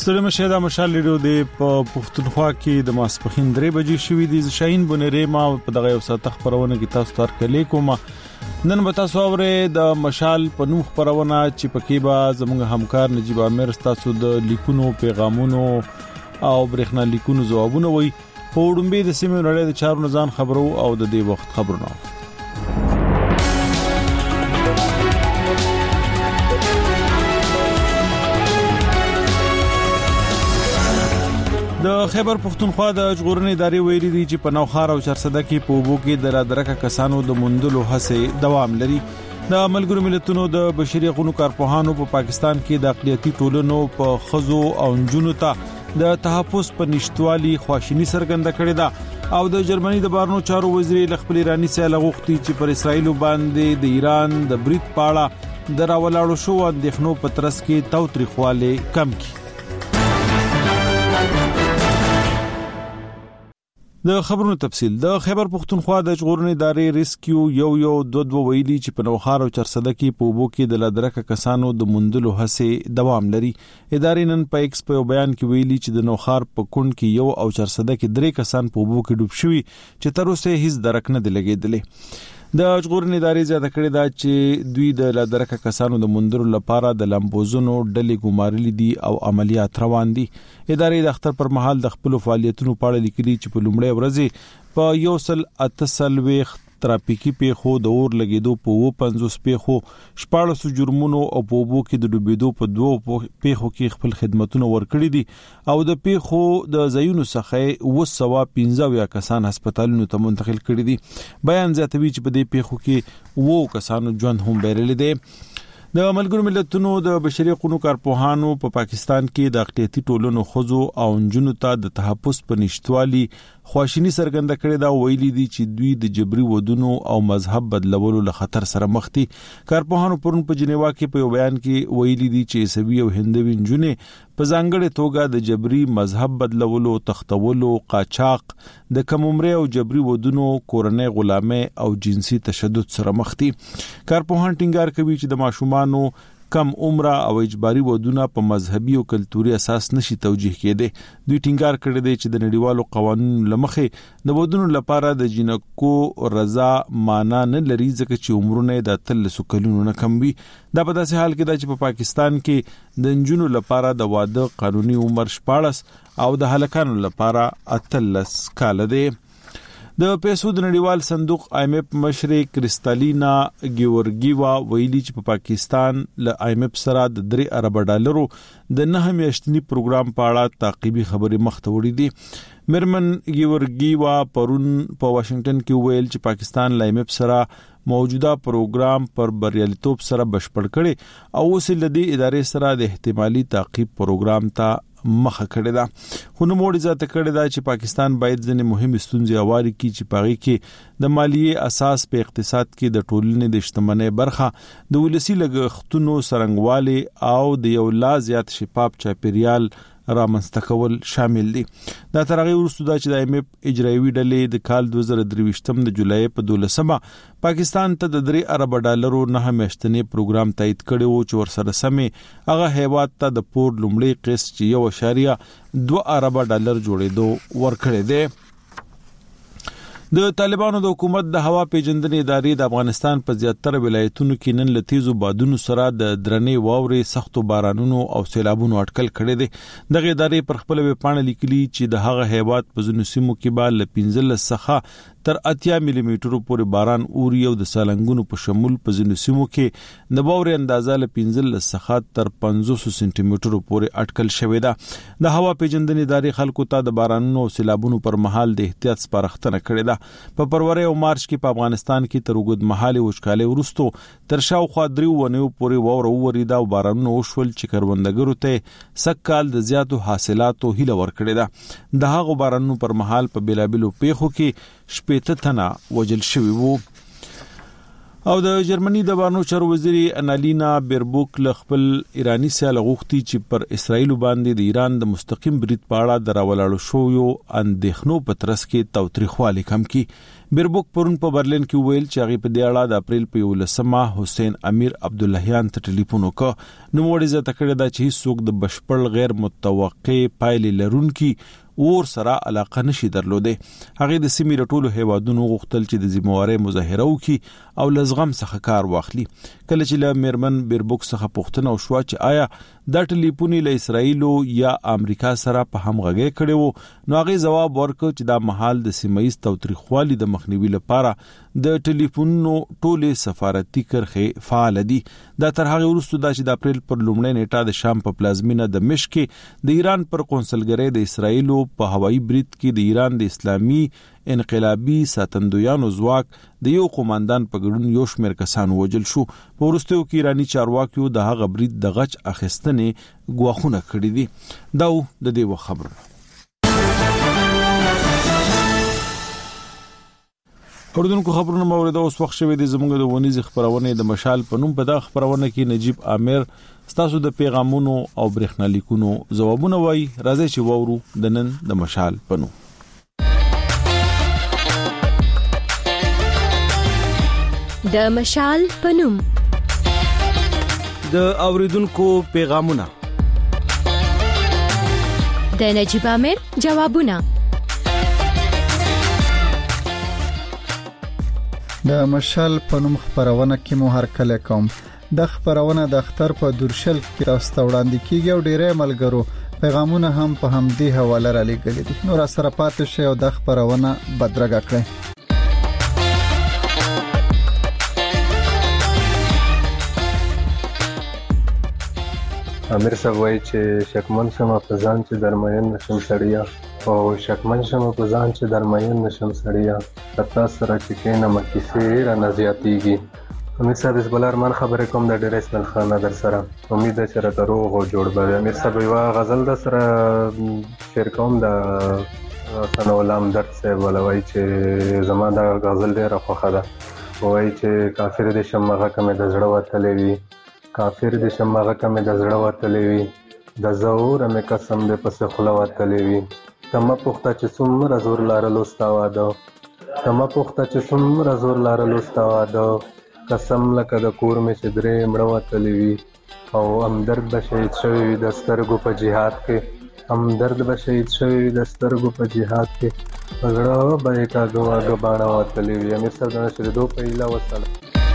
ستړي مشه دا مشال لیدو د پښتونخوا کې د ماسپخین 3 بجې شوې دي. شاهین بنری ما په دغه یو ساعت خبرونه کې تاسو ته کلی کوم. نن به تاسو اورئ د مشال په نوم خبرونه چې پکې به زموږ همکار نجیب عامر تاسو د لیکونو پیغامونو او برېښنا لیکونو ځوابونه وي. په وړاندې د سیمې نړۍ د چارو نزان خبرو او د دې وخت خبرونه. د خیبر پښتونخوا د ژغورنې ادارې ویلي دي چې په نوخار او چرسده کې په وبو کې د درکه کسانو د موندلو هڅې دوام لري. د ملګرو ملتونو د بشري حقوقو کارپوهانو په پاکستان کې د اقلیتي ټولنو په خزو او جنونو ته د تحفظ په نشټوالي خواشینی څرګنده کړې ده او د جرمني د بارنو چارو وزیر خپل ایرانی سره لغوختي چې پر اسرایل باندې د ایران د بریټ پاړه د راولاړو شو اندېښنو په ترڅ کې توتریخواله کم کړي. د خبرونو تفصیل. د خیبر پښتونخوا د ژغورنې ادارې ریسکیو یو 22 ویلي چې په نوخار او چرسده کې په وبو کې د لادرکه کسانو د موندلو هڅې دوام لري. ادارې نن په ایکس په بیان کې ویلي چې د نوخار په کون کې یو او چرسده کې 3 کسان په وبو کې ډوب شوي چې تر اوسه هیڅ درک نه دی لګیدلی. د ژغورنې ادارې زیاته کړې ده چې دوی د لادرکه کسانو د موندلو لپاره د لمبوزونو ډلې ګمارلې دي او عملیات روان دي. ادارې د اختر پر مهال د خپل فعالیتونو په اړه لیکلي چې په لومړی ورځ په 138 ترافیکي پیښو د اور لګیدو په 50 پیښو 14 جرمونو او په وبو کې د ډوبېدو په 2 پیښو کې خپل خدماتونه ورکړي دي او د پیښو د ځایونو څخه 215 کسان هسپتالونو ته منتقل کړي دي. بیان زیاتوي چې په دې پیښو کې 2 کسانو ژوند هم بیرل دي. د ملګرو ملتونو د بشري حقوقو کارپوهانو په پاکستان کې د اقلیتي ټولنو خزو او جنونو ته د تحفظ په نشټوالي خواشینی څرګنده کړې ده. ویلي دي چې دوی د جبري ودونو او مذهب بدلولو له خطر سره مخ دي. کارپوهانو پرون په جنیوا کې په بیان کې ویلي دي چې عیسوي او هندوی جنونه په ځانګړي توګه د جبري مذهب بدلولو، تختولو، قاچاق، د کم عمره او جبري ودونو، کورنۍ غلامۍ او جنسي تشدد سره مخ دي. کارپوهان ټینګار کوي چې د ماشومانو کم عمره او اجباري ودونه په مذهبي او کلتوري اساس نشي توجیه کېدي. دوی ټینګار کړی دی چې د نړیوالو قوانینو لمخې د ودونو لپاره د جنکو رضا معنا نه لري ځکه چې عمرونه د 13 کلونو نه کم وي. دا په داسې حال کې ده چې په پاکستان کې د جنونو لپاره د واده قانوني عمر 14 او د هلکانو لپاره 13 کال دی. د پیسو د نړیوال صندوق IMF مشر کریستالینا ګیورګیوا ویلي چې په پاکستان له IMF سره د 3 ارب ډالرو د 9 میاشتنی پروګرام په اړه تعقیبي خبرې مخته وړي دي. مرمن ګیورګیوا پرون په واشنگټن کې ویل چې پاکستان له IMF سره موجوده پروګرام پر بریالیتوب سره بشپړ کړي او اوس لدی ادارې سره د احتمالي تعقیب پروګرام ته مخه کړی ده. خو نو موږ ځاته کړی ده چې پاکستان باید ځنې مهمه ستونزې اواري کی چې پاغي کې د مالیې اساس په اقتصاد کې د ټولنې د اجتماعي برخه د ولسی لګښتونو سرنګوالي او د یو لا زیات شفاف چاپیریال رامنځته کول شامل دي. دا تر هغه وروسته دا چې د IMF اجرایوي ډلې د کال 2023 د جولای په 12 پاکستان ته د 3 ارب ډالرو 9 میاشتنی پروګرام تایید کړي وو چې ورسره سمې هغه هیواد ته د پور لومړی قسط چې 1.2 ارب ډالر جوړېدو ورکړي دي. د طالبانو د حکومت د هوا پیژندنې ادارې د افغانستان په زیاتره ولایتونو کې نن لتیزو بادونو سره د درنې واورې، سختو بارانونو او سیلابونو اټکل کړي دي. دغه ادارې پر خپل ویبپاڼه لیکلي چې د هغه هیواد په ځینو سیمو کې به ل 15 څخه تر 80 ملي میټرو پورې باران اوري او د سالنګونو په شمول په ځینو سیمو کې د واورې اندازه ل 15 څخه تر 500 سانتي میټرو پورې اټکل شوې ده. د هوا پیژندنې ادارې خلکو ته د بارانونو او سیلابونو پر مهال د احتیاط سپارښتنه کړې ده. په فروری او مارچ کې په افغانستان کې تر وګد مهاله وشکاله ورستو تر شاوخوا 3 ونیو پورې واور وریدا او بارانونو وشول چې کروندګرو ته سکهال د زیاتو حاصلاتو هیله ورکړې ده. د هغو بارانونو پر مهال په بیلابلو پیښو کې 18 تنه وجل شوي وو. او د جرمني د بانو چارو وزیر انالینا بیربوک خپل ایرانی سیال غوښتي چې پر اسرایل باندې د ایران د مستقیم برید پاړه دراولاړو شو یو اندېښنو په ترڅ کې توتریخواله کم کی. بیربوک پرون په برلین کې ویل چې هغه په دې اړه د اپریل په 11 حسین امیر عبداللهیان ته ټلیفون وکړ. نو وړي زه تکړه دا چې هیڅوک د بشپړ غیر متوقع پایلې لرونکي اور سره علاقه نشي درلوده. هغه د سیمې رټولو هیوادونو غوښتل چې د ذمہواري مظاهره وکړي او لزغم څخه کار واخلي. کله چې له میرمن بیربوک څخه پوښتنه وشوه چې آیا دا ټلیفون له اسرایل یا امریکا سره په همغږي کړي وو، نو هغه جواب ورکړ چې دا محل د سیمایي توتریخوالي د مخنیوي لپاره د ټلیفونونو ټوله سفارتي کرخه فعال دي. دا تر هغه وروسته د اپریل پر لومړۍ نیټه د شام په پلازمینه دمشق کې د ایران پر قونسلګرۍ د اسرایل په هوایي برید کې د ایران د اسلامي انقلابي ساتندویانو ځواک د یو قوماندان په ګډون یو شمېر کسان وژل شو. په وروستیو کې ایرانی چارواکیو د هغه برید د غچ اخیستنې ګواښونه کړي دي. دا د دې خبره. اردوونکو خبرونه مورید اوس وخت شوی د زموږ د ونیز خبرونه د مشال په نوم په دا خبرونه کې نجیب عامر ستاسو د پیغامونو او برېښنالیکونو ځوابونه وای. راځي چې وورو د نن د مشال په نوم. د مشال په نوم د اوریدونکو پیغامونه، د نجیب عامر جوابونه. د مشال په نوم خبرونه کې مو هر کله کوم. د خبرونه د اختر په دورشل کې تاسو ته وړاندې کیږي او ډېرې ملګرو پیغامونه هم په همدې حواله را لېږلي دي. نو را سره پاتې شئ او د خبرونه بدرګه کړئ. امیر صاحب وایي چې شکمن شم په ځان چې درمین نشم سړیا، او شکمن شم په ځان چې درمین نشم سړیا، تاسو سره چې کینم کیسې را نزیاتیږي. امیر صاحب حزب الله ارمان خبرې کوم د ډیر اسماعیل خان در سره. امید ده چې راته روغ او جوړ به. امیر صاحب یو غزل در سره شعر کوم د ثنا غلام درد صاحب ولوي چې زما د غزل ډیره خوښه ده. وایي چې کافر دې شمغه کمه د زړه وتلې وي، کافر دې شمغه کمه د زړه وتلې وي، د زور مې قسم دې پس خله وتلې وي. تمه پخته چې څومره زور لارلو ستا واده، تمه پخته چې څومره زور لارلو ستا واده، قسم لکه د کور مې چې درې مړه وتلې وي، او همدرد به شهید شوی وي د سترګو په جهاد کې، همدرد به شهید شوی وي د سترګو په جهاد کې، په زړه به یې کاږه واږه باڼه وتلې وي. امیر صاحب د نشریدو په هیله وسلام.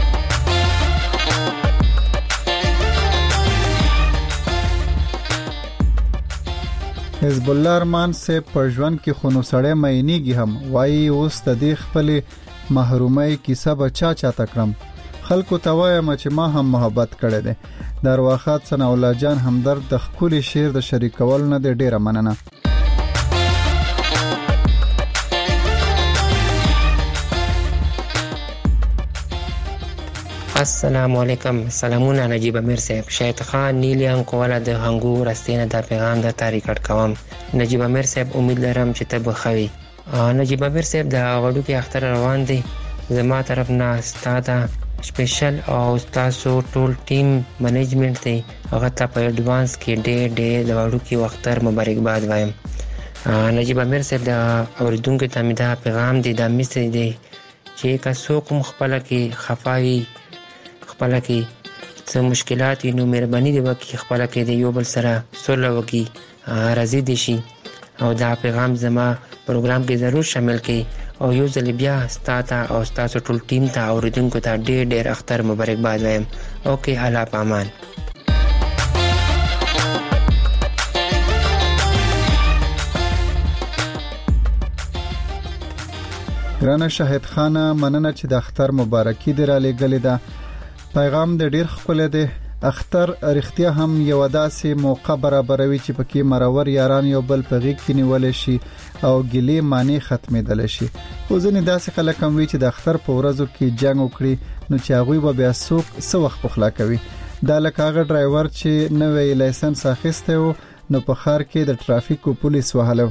حزب الله ارمان سے په ژوند کې خونو سړی مینیږي هم وایي اوس د دې خپل محرومۍ کیسه بچا چاته کړم، خلکو ته وایم چې ما هم محبت کړی دی. د ارواښاد ثنا الله جان همدرد د ښکلي شعر د شریکولو نه دی ډیره مننه. السلام علیکم. سلامونه نجیب امیر صاحب. شاهد خان نیلیان کوله د هنګو راستینه د پیغام د تاریخ کوم. نجیب امیر صاحب امید لرم چې ته بخوي. نجیب امیر صاحب د غړو کې اختر روان دي، زما طرف نه ستاده سپیشل او تاسو ټول ټیم منیجمنت دی هغه ته په ایڈوانس کې ډېر د غړو کې اختر مبارکباد وایم. نجیب امیر صاحب د اوریدونکو ته مې دا پیغام دی د میسج دی چې که څوک خپل کې خفاوي خپل کې څه مشکلات نو مهرباني دی وکړي خپل کې د یو بل سره صلح وکړي، راضي دي شي او دا پیغام زما پروګرام کې ضرور شامل کړئ او یو ځل بیا ستاسو او تاسو ټول ټیم ته اوریدونکو ته ډېر اختر مبارکباد وایم. اوکې، الله پامان. ګرانه شاهد خان مننه چې د اختر مبارکي دی را لېږلې ده. پیغام د ډیر ښکلی دی. اختر رښتیا هم یو داسې موقع برابروي چې پکې مرور یاران یو بل په غیږ کې نیول شي او ګلې معنی ختمېدل شي. خو ځینې داسې خلک هم وي چې د اختر په ورځو کې جنگ وکړي نو چې هغوی به بیا څوک څه وخت پخلا کوي. دا لکه هغه ډرایور چې نوی لایسنس اخیستی و نو په ښار کې د ټرافیکو پولیس وهلو.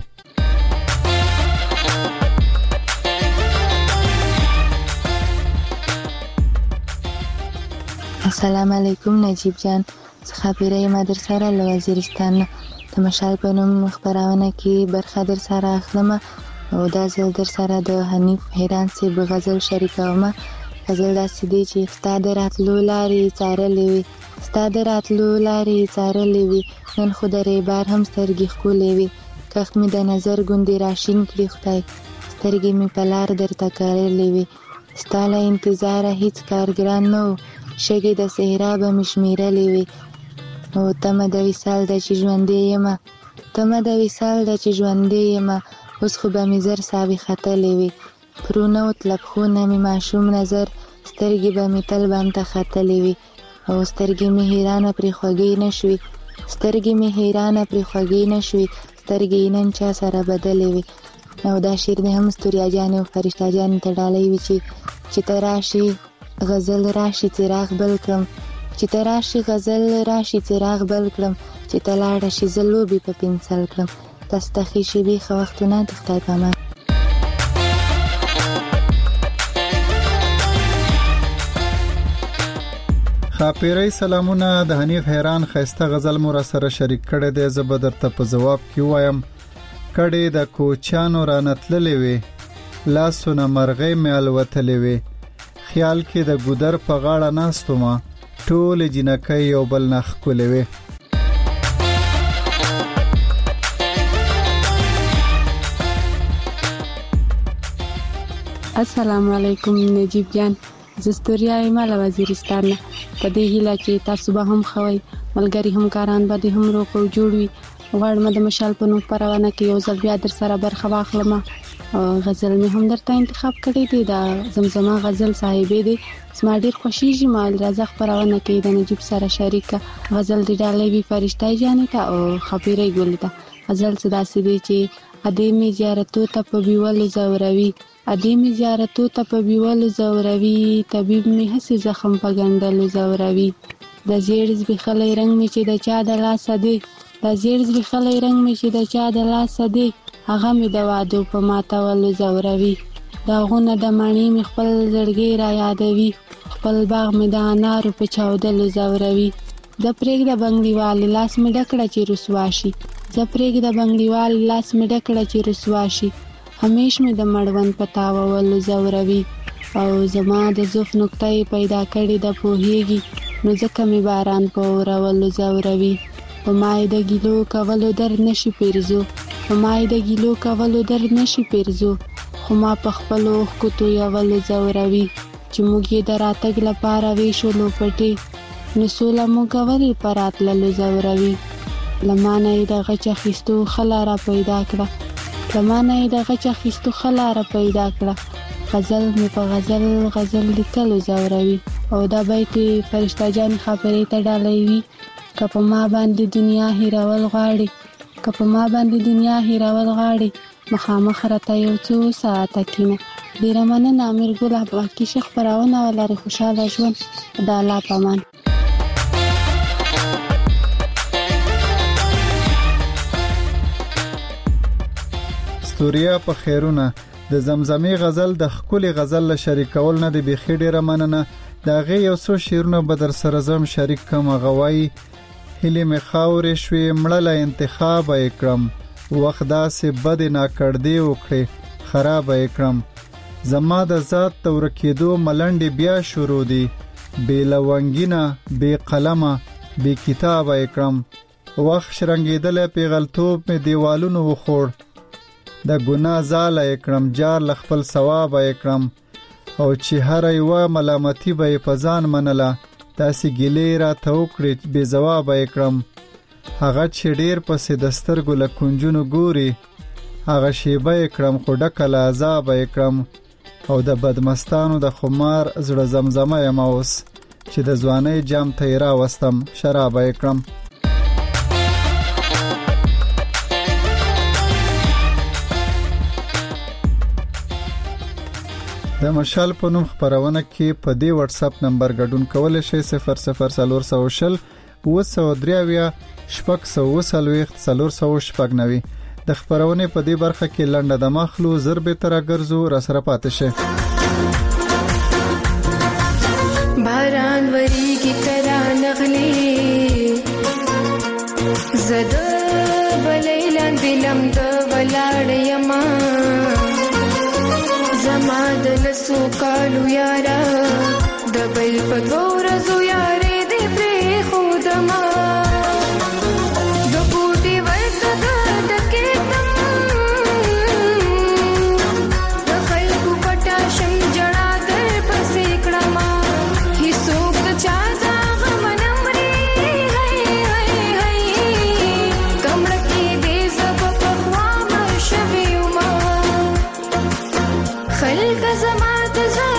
السلام علیکم نجیب جان، خبرې ما در سره له وزیرستان د مشال په نوم خبرونه کې برخه در سره اخلم او دا ځل در سره د حنیف حیران صاحب غزل شریکوم. غزل داسې دی چې ستا د راتلو لارې څارلې وي، ستا د راتلو لارې څارلې وي، نن خو د ریبار هم سترګې ښکلې وي، کښت مې د نظر ګوندې راشین کړي خدای، سترګې مې په لار درته کرلې وي، ستا له انتظاره هیڅ کارګران نه و، شګې د صحرا به مې شمېرلې وي، او تمه د وصال ده چې ژوندی یمه، تمه د وصال ده چې ژوندی یمه، اوس خو به مې زر ساوي ختلې وي، پرونه وت له پښو نه مې ماشوم نظر، سترګې به مې تل بام ته ختلې وي، او سترګې مې حیرانه پرې خوږې نه شوي، سترګې مې حیرانه پرې خوږې نه شوي، سترګې نن چا سره بدلې وي. او دا شعر دې هم ستوریا جانې او فرشته جانې ته ډالۍ وي چې ته راشي غزل راشي څراغ بل کړم، چې ته راشي غزل راشي څراغ بل کړم، چې ته لاړه شي زه لوبې په پنسل کړم. تاسو ته ښې شېبې ښه وختونه، د خدای په امان. خاپیری سلامونه. د حنیف حیران خسته غزل مو را سره شریک کړی دی، زه به درته په ځواب کې وایم. کډې د کوچیانو رانتللې وي، لاسونه مرغۍ مې الوتلې وي، خیال کې د ګودر په غاړه ناستومه، ټولې جنکۍ یو بل نه ښکلې وي. السلام علیکم نجیب جان، زستوریا ایمه له وزیرستان نه. په دې هیله چې تاسو به هم خوي، ملګری همکاران به دې هم روغ او جوړ وي. غواړم د مشال په نوم خپرونه کې یو ځل بیا در سره برخه واخلم. غزل مې هم درته انتخاب کړی دی، دا زمزمه غزل صاحبې دی، زما ډېر خوښیږي. مال راځه خپرونه کې د نجیب سره شریکه غزل دې ډالۍ وي فرشته جانې ته او خبرې ګل ته. غزل څه داسې دی چې ادې مې زیارتو ته په بیولو زوروي، ادې مې زیارتو ته په بیولو زوروي، طبیب مې هسې زخم په ګنډلو زوروي، د زیړ زبېښلی رنګ مې چې د چا د لاسه دی، د زیړ زبېښلی رنګ مې چې د چا د لاسه دی، هغه مې د وادو په ماتولو زوروي، داغونه د مڼې مې خپل زړګی را یادوي، خپل باغ مې د انارو په چاودلو زوروي، زه پرېږده بنګړیوالې لاس مې ډکړه چې رسوا شي، زه پرېږده بنګړیوالې لاس مې ډکړه چې رسوا شي، همیش مې د مړوند په تاوولو زوروي، او زما د زلف نقطه یې پیدا کړې ده پوهېږي، نو ځکه مې باران په اورولو زوروي، په ما یې د ګیلو کولو در نشي پیرزو، په ما یې د ګیلو کولو در نشي پیرزو، خو ما په خپلو اوښکو تویولو زوروي، چې موږ یې د راتګ لپاره ویشولو پټې، نو سوله موږ ولې په راتللو زوروي، له ما نه یې د غچ اخیستو ښه لاره پیدا کړه، له ما نه یې د غچ اخیستو ښه لاره پیدا کړه، غزل مې په غزل غزل لیکلو زوروي. او دا بیت فرشته جان خبرې ته ډالۍ وي. که په ما باندې دنیا هیرول غواړي، که په ما باندې دنیا هیرول غواړي، مخامخ راته یو څو ساعته کینه. ډېره مننه امیر ګل، باقي ښه خپرونه ولرئ، خوشحاله ژوند، د الله په امان. ستوریا په خیرونه. د زمزمې غزل د ښکلي غزل له شریکول نه د بیخي ډېره مننه. د هغې یو څو شعرونه به در سره زم شریک کړم. هغه وایي هیلې مې خاورې شوې مړه له انتخابه یې کړم، وخت داسې بدې ناکړدې وکړې خرابه یې کړم، زما د ذات د ورکېدو ملنډې بیا شروع دي، بې لونګینه بې قلمه بې کتابه یې کړم، وخت شرنګېدلی پیغلتوب مې دیوالونو وخوړ، د ګناه ځاله یې کړم، جار له خپل ثوابه یې کړم، او چې هره یوه ملامتي به یې په ځان منله، داسې ګیلې راته وکړې بې ځوابه یې کړم، هغه چې ډېر پسې د سترګو له کنجونو ګوري، هغه شیبه یې کړم خو ډکه له عذابه یې کړم، او د بدمستانو د خمار زړه زمزمه یم اوس، چې د ځوانۍ جام ته یې راوستم شرابه یې کړم. د مشال په نوم خپرونه کې په دې واتس اپ نمبر ګډون کولای شئ 00400 903 490 د خپرونې په دې برخه کې لنډه د مخلو ضرب تر ګرځو را سره پاتې شي. باران وری کی ترا نغلی زد بلیلان دلم د ولاړ یما زما د لسو کالو یارا د بل په دوه ورځو یارې دې پرې خودما د بوټي ورته د ډکېدم د خلکو پټه شم جړا در پسې کړما هیڅوک د چا دا غم نه مري هی هی هی کمړه کې دې زب په خوا مړ شوي وما خلک زما د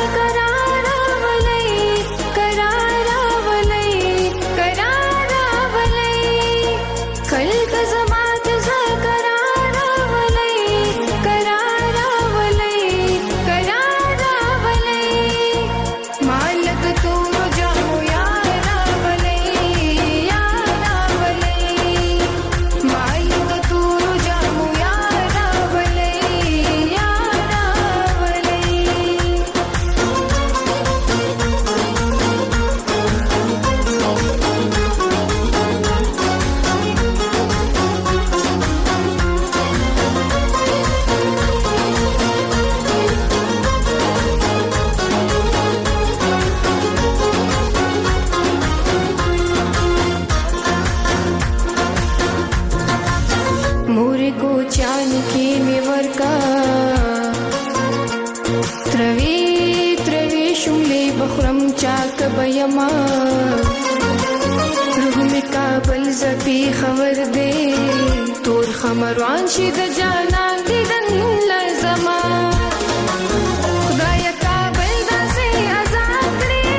بيما روح می کابل زپی خبر دے تور خمروان شي د جانان دیدن لزما خدای کابل داسې آزاد کړی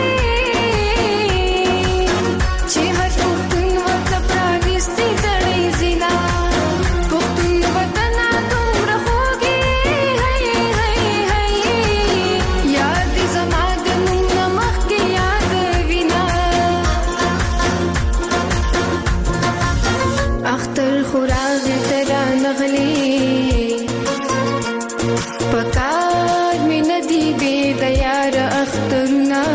چې هر پښتون ورته پرانیستي تړي زینا پښتون وطن دومره خوږی هی هی هی یاد دې زما د نوم نه مخکې یاد وینا اختر خوراغ ترا نغلی پکار می ندی بے دیار اخترنا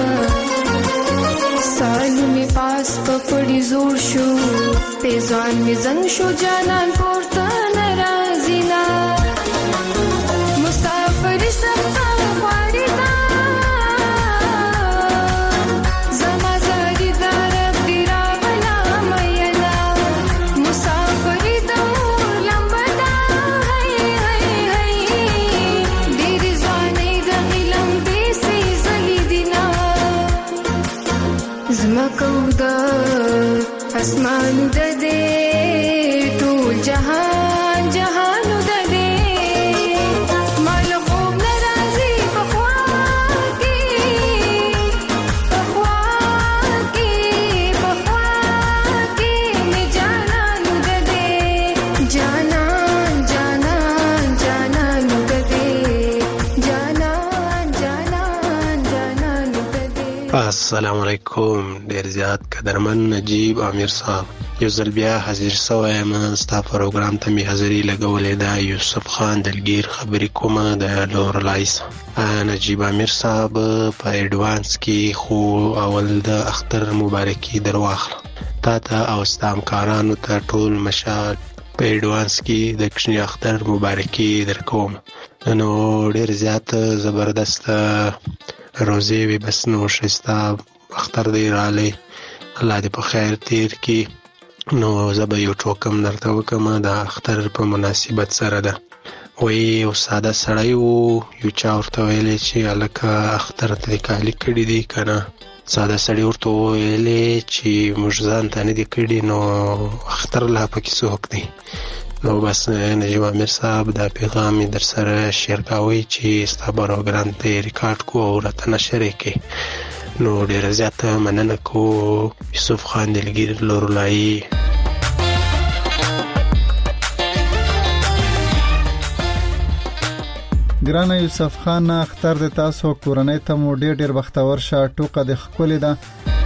سالو می پاس پپڑی زور شو پیزوان می زنگ شو جانان پورتا نرازینا مسافری سبتا خواری دا زما زاری دارب دیرا بلا مینا مسافری دا مور لمبدا هی هی هی دیری زوانی دا غلم دیسی زلی دینا زمکو دا اسمانو دا دے ټول جهان جهانو دا دے مال خوب نرازی پخوا کی می جانانو دا دے جانان جانان جانانو دا دے جانان جانان جانانو دا دے. السلام علیکم. ډیر زیات قدرمن نجیب امیر صاحب، یو ځل بیا حاضر شوی یم ستا پروګرام ته مې حاضري لګولې ده. یوسف خان دلګیر خبرې کومه د لورلای څخه. نجیب امیر صاحب په ایډوانس کې خو اول د اختر مبارکي در واخله تا ته او ستا همکارانو ته ټول مشال په ایډوانس کې د کشني اختر مبارکي در کوم. نو ډیر زیات زبردست روزې وي، بس نو ښایسته اختر دی رالی، الله دې په خیر تیر کړي. نو زه به یو ټوکم درته وکړم د اختر په مناسبت سره ده. وایي یو ساده سړی و، یو چا ورته ویلی چې هلکه اختر ته دې کالي کړي دي که نه؟ ساده سړي ورته وویلې چې موږ ځان ته نه دي کړي، نو اختر لا پکې څوک دی؟ نو بس نجیب امیر صاحب دا پیغام در سره شیر کوي چې ستا پروګرام ته یې ریکارډ کو او راته نشر یې کړي. نو ډېره زیاته مننه کو یوسف خان دلګیر لورلایي. ګرانه یوسف خان، اختر د تاسو کورنۍ ته مو ډېر بختور شه. ټوکه د ښکلې ده.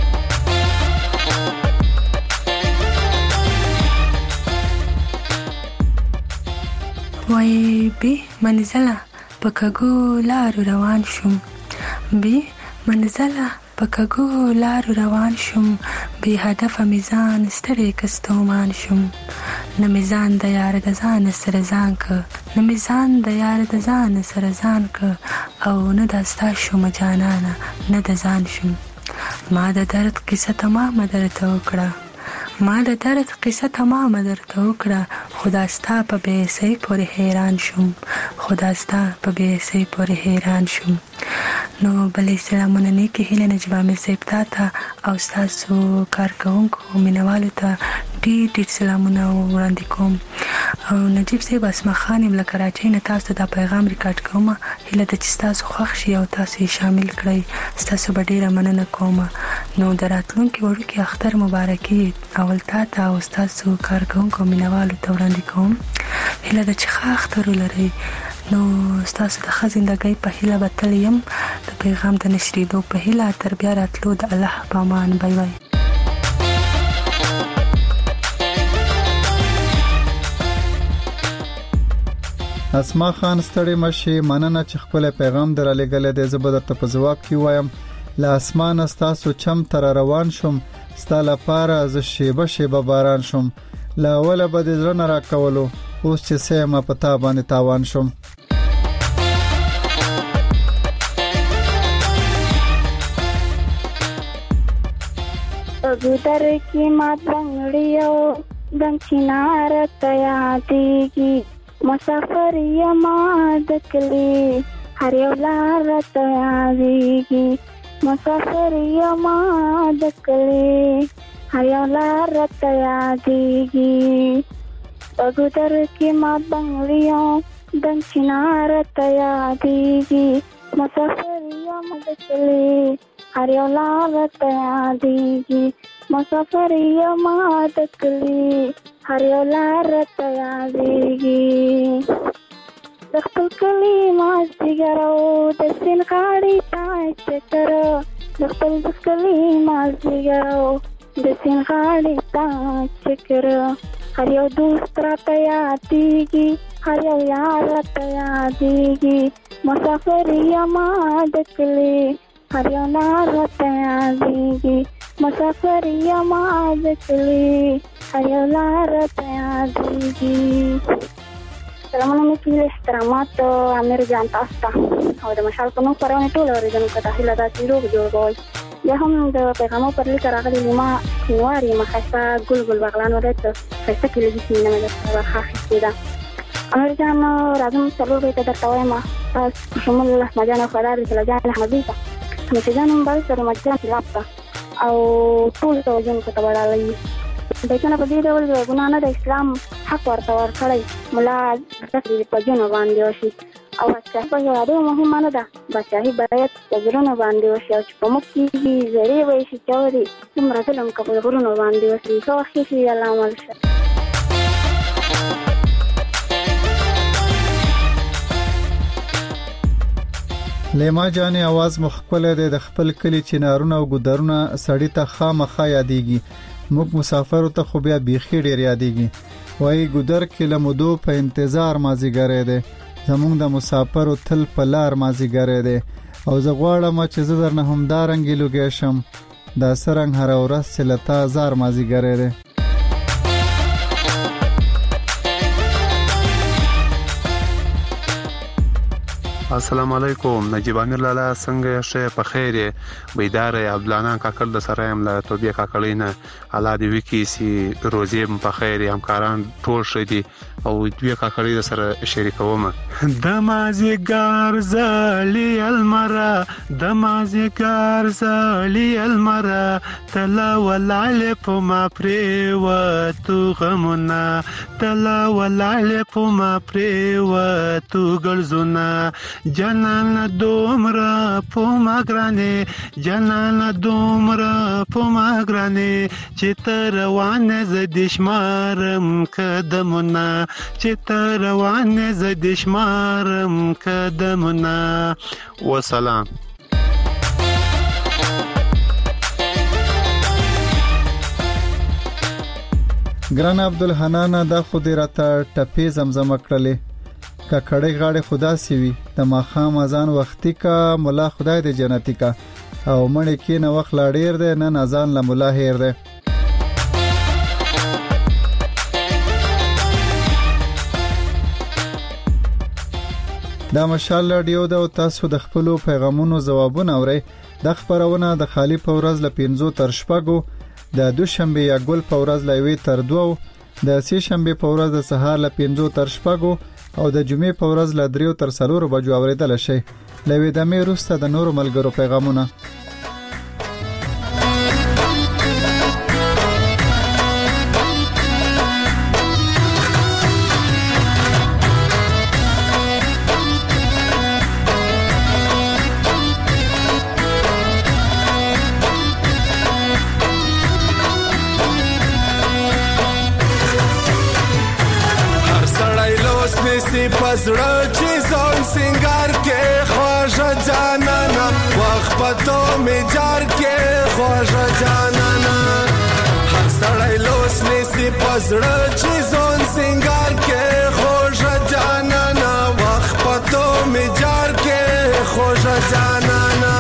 وای به منزله په کګو لارو روان شوم، به منزله په کږو لارو روان شم، بې هدفه میزان ستړی کستومان شم. نه میزان د یار د ځان سره ځان که، نه میزان د یار د ځان سره ځان که، او نه د ستا شوم جانانه نه د ځان شم. ما د درد قصه تمامه درته وکړه، ما د درد قصه تمامه درته وکړه، خدا ستا په بېسۍ پورې حیران شم، خدا ستا په بېسۍ پورې حیران شم. نو بلې سلامونه نیکې هیلې نجیب عامر صاحب تا ته او ستاسو کارکوونکو مینوالو ته ډېر ډېر سلامونه وړاندې کوم. او نجیب صاحب اسما خان یم له کراچۍ نه تاسو دا پیغام ریکارډ کوم. هیله ده چې ستاسو خوښ شي او تاسو یې شامل کړئ. ستاسو به ډېره مننه کوم. نو د راتلونکي وړوکي اختر مبارکي اول تا ته او ستاسو کارکوونکو مینوالو ته وړاندې کوم. هیله ده چې ښه اختر ولرئ. نو ستاسو د ښه زندګۍ په هیله به تل یم، د پیغام د نشریدو په هیله. تر بیا راتلو د الله په امان. بای بای. اسما خان ستړي مشي، مننه چې خپل پیغام درلېګل دې. زه به درته په ځواب کې وایم له اسمانه ستاسو چم تر روان شم، ستا لپاره زه شیبه شیبه باران شم. له اوله به دې زړه نه راکولو، اوس چې سیمه په تا باندې تاوان شم. ګودر کې مات بنگړیو دم چنار ته یادېږي، مسافر یما د کلی هر یو لار ته یادېږي، مسافر یما د کلی هر یو لار ته یادېږي. ګودر کې مات بنگړیو دم چنار ته یادېږي، مسافر یما د کلی هر یو لار ته یادېږي، مسافر یما د کلی هر یو لار ته یادېږي. د خپل کلي مازدیګر او د سیند غاړې ته چکر، د خپل کلي مازدیګر او د سیند غاړې ته چکر، هر یو دوست راته یادېږي، هر یو یار راته یادېږي، مسافر یما د کلي هر یو لار راته یادېږي، مسافر یما د کلي هر یو لار راته یادېږي. سلامونه مې کړي احترامات امیر جان تاسو ته او د مشال په نوم خپرونې ټولو اورېدونکو ته هیله ده چې روغ جوړ کوئ. بیا هم د پیغامو پر لیکه راغلي نیما سینوار یم ښایسته ګل بغلان ولایت ښایسته کلي د سیمې نه مې درته برخه اخیستې ده. امیر جان راځم څلور بیته درته وایم، تاسو شمول احمد جان او خدار رسول جان احمدي ته مشي جان مبارک سره مجان خلاف ته او ټول توجونکو ته وړاندې بیتونه په دې ډول ګناه نه د اسلام حق ورته ورکړی ملا دې په جون باندې وشي او چې په یو ډېر مهمه نه ده بچای باید په ګرونو باندې وشي او چې په مخ کې زری وي چې چوري څومره ظلم کوي په ګرونو باندې وشي خو هیڅ الله عمل شه. لیما جانې आवाज مخکله د خپل کلی چنارونه او ګدرونه سړی ته خامخا یادېږي، موږ مسافر ته خو بیا بیخي ډیر یادېږي. وای ګدر کې لمدو په انتظار مازیګرې ده، زمونږ د مسافر تل په لار مازیګرې ده، او زه غواړم چې زه درنه همدارنګې لوګې شم، دا سرنګ هر ورځ سلتا زار مازیګرې ده. السلام علیکم نجیب عامر لالا څنګه شه په خیر بیدار عبدالانان کاکل د سره هم له توبې کاکلینه الله دې وکي سي روزي په خیر همکاران ټول شدي او دوی کاکلی د سره شریکوم. د مازیګر زالي المرا د مازیګر زالي المرا تلا ولعل په ما پرې و تو غمنا تلا ولعل په ما پرې و تو ګلزنا جنان دومره په ماګرانه جنان دومره په ماګرانه چې تر وانه ز دشمارم قدمونه چې تر وانه ز دشمارم قدمونه. والسلام. ګران عبدالحنان دا خو دې راته ټپې زمزمه کړلې ککړې غاړې خدا سی وي د ماخام اذان وختي کا مولا خدای دې جنتی کا او مړ کې نه وخت لا ډیر دی نن اذان له مولا هیر دی. دا مشال رادیو دا او تاسو د خپل پیغامونو جوابونه اورئ. د خبرونه د خالی په ورځ له 5 تر 6 د دوشنبه یا ګل په ورځ له 1 تر 2 د سه شنبه په ورځ د سهار له 5 تر 6 او د جمعې په ورځ له 3 تر 4 بجو اوریدل شي. لوي د مې روسته د نورو ملګرو پیغامونه. پزړه چې ځان سنگار کې خواجه جانانا وخت پتو می جار کې خواجه جانانا هر سړی لوس نسی پزړه چې ځان سنگار کې خواجه جانانا وخت پتو می جار کې خواجه جانانا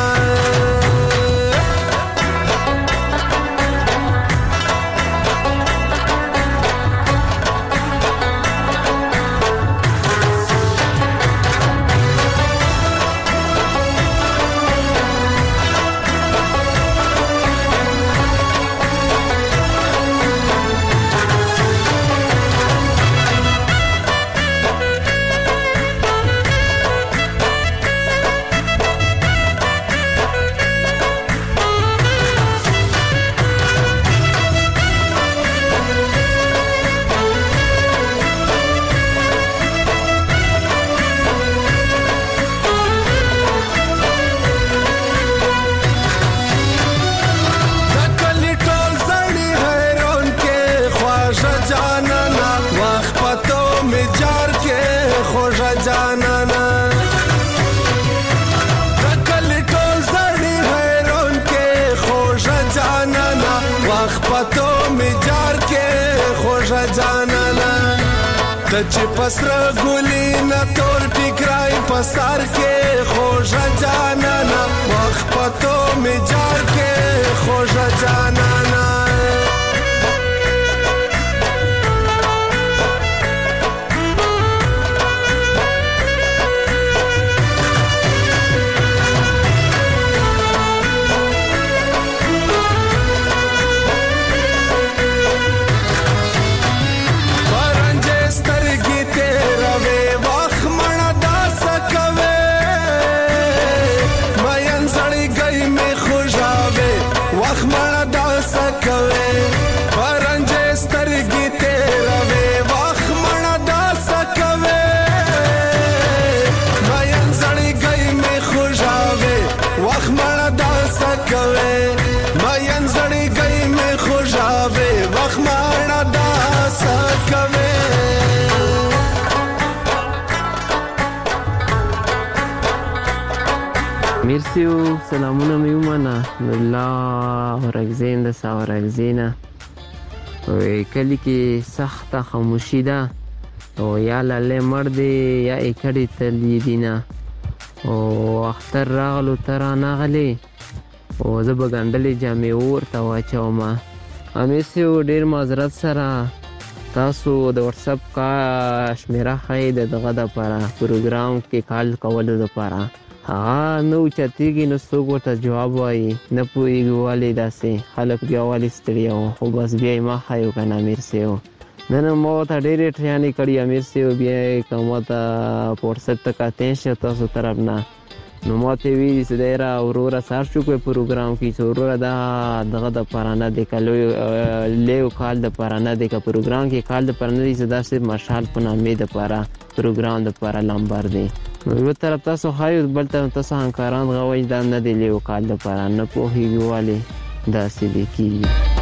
چې پسره ګولې نه تور ټیکرای پسار کې خوږه جانانا وخت پتو می جار کې خوږه جانانا مرسیو سلامونه میومنه الله ورغزین د ساورغزینه کلی کې سخته خاموشي ده او یا لاله مرد یا اکړی تلی دینا او اختر راغلو ترانه غلی او زه بغندلې جامې ورته واچوم. مرسیو ډیر معذرت سره تاسو د واتس اپ کا شمیره خې دغه د لپاره پروګرام کې کال کولو لپاره نو چتیږي نو څوک ورته جواب وایي نه پوهېږي ولې داسې خلک بیا ولې ستړي وو خو بس بیا یې مخه یو که نه امیر صاحب نن ما ورته ډېرې ټریانې کړي امیر صاحب بیا یې که ما ته په وټسپ ته کتلی شي تاسو طرف نه نو ما ته یې ویلي چې دی را وروره سر شو کوی پروګرام کې چې وروره دا دغه دپاره نه دی که لیو کال دپاره نه دی که پروګرام کې کال دپاره نه دی چې دا صرف مشال په نامې دپاره پروګرام دپاره لمبر دی یو طرف تاسو خایو بل طرف تاسو همکاران غوي دا نه دی لیو کال دپاره نه پوهېږي ولې داسې دی کېږي.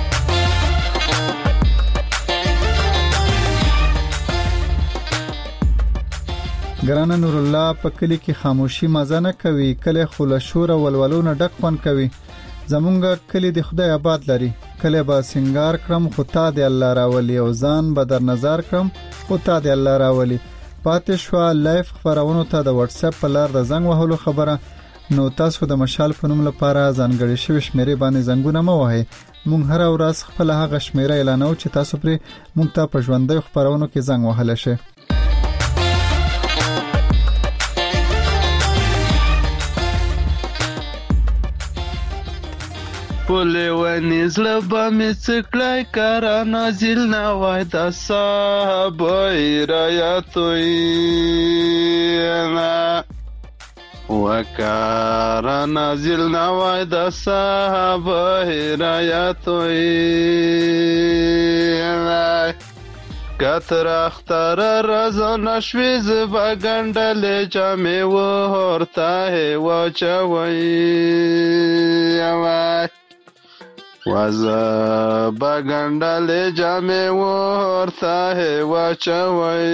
ګرانه نور الله په کلی کې خاموشي مزه نه کوي کله خو له شور او ولولو نه ډک خوند کوي. زمونږ کلی د خدای آباد لري کله با سنگار کړم خو تا دی الله راولي او ځان به در نظر کړم خو تا دی الله راولي. پاتې شو لایف خبرونو ته د واتس اپ په لار د زنګ وهلو خبره نو تاسو د مشال په نوم لپاره ځانګړي شوی شمیرې باندې زنګونه مو وهئ. مونږ هر ورځ خپل هغه شمیره اعلانو چې تاسو پرې مونږ ته په ژوندۍ خبرونو کې زنګ وهلی شئ. پولی ونی زړه به مې څکړی کاره نازل نه وای د صحابه رایتوینا وکاره نازل نه وای د صحابه رایتوینا کتر اختر رضا نشوی زبا گندل جامع و هرته واچوی وزا بگندل جامع و هرته واچوی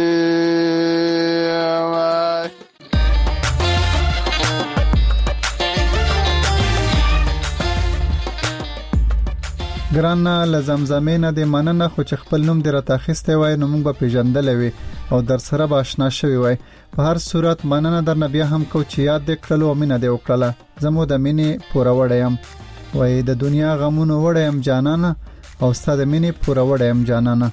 ګرانه لزمزمې نه دې مننه، خو چې خپل نوم دې راته اخیستی وای نو موږ به پیژندلی وي او در سره به اشنا شوي وای. په هر صورت مننه درنه بیا هم کو چې یاد دې کړلو او مینه دې وکړله. زه مو د مینې پوره وړی یم، وای د دنیا غمونو وړی یم جانانه او ستا د مینې پوره وړی یم جانانه.